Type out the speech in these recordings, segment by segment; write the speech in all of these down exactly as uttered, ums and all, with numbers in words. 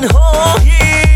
تنهایی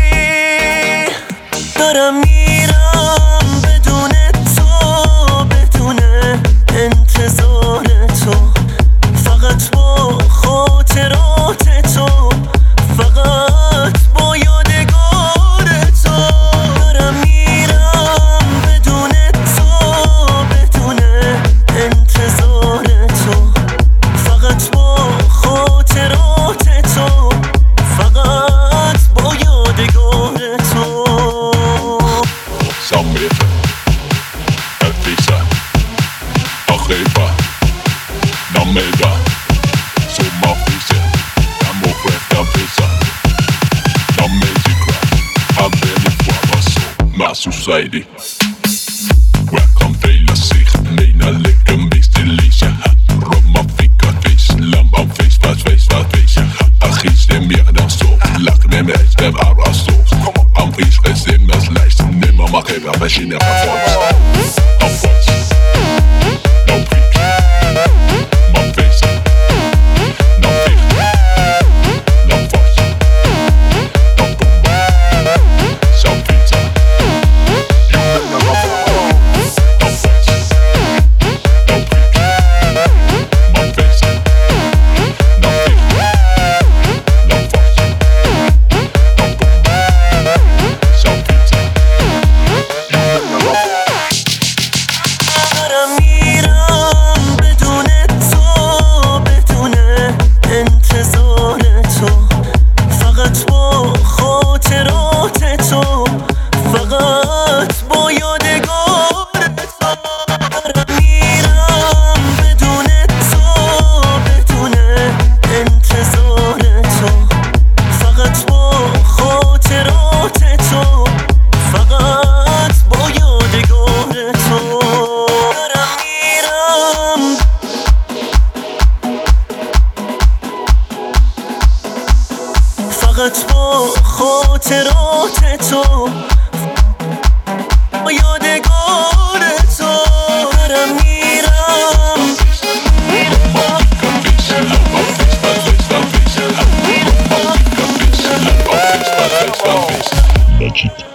دارم میرم بدون تو، بدون انتظار تو، فقط با خاطرات تو، فقط با یادگار تو. دارم میرم بدون تو، بدون انتظار تو، فقط با خاطرات تو، فقط با یادگار تو. Samvete, rättvisa, arriba, nameda, summa fise, amo questa visa, non mi si crash, abbiamo qua so, ma society. Welcome to la sig, mina lekker mist delicious, Roma fika fish, lamba fish, fast face, fast face, achis dem mir dan so, lach me me, dem araso, am fish resim as leicht, nimmer mach ich aber schon der Performance. Auf was? No peak, my face, no peak, no fuss, no bomba, so pizza. You better not fall. Auf was? No peak, my face, no peak, no fuss, no bomba, so pizza. دارم میرم بدون تو، بدون انتظار تو، فقط با خاطرات تو، فقط با یادگار تو. دارم میرم بدون تو، بدون انتظار تو، فقط با خاطرات تو، فقط با یادگار تو. دارم میرم فقط با خاطرات تو، با یادگار تو. دارم میرم Magic.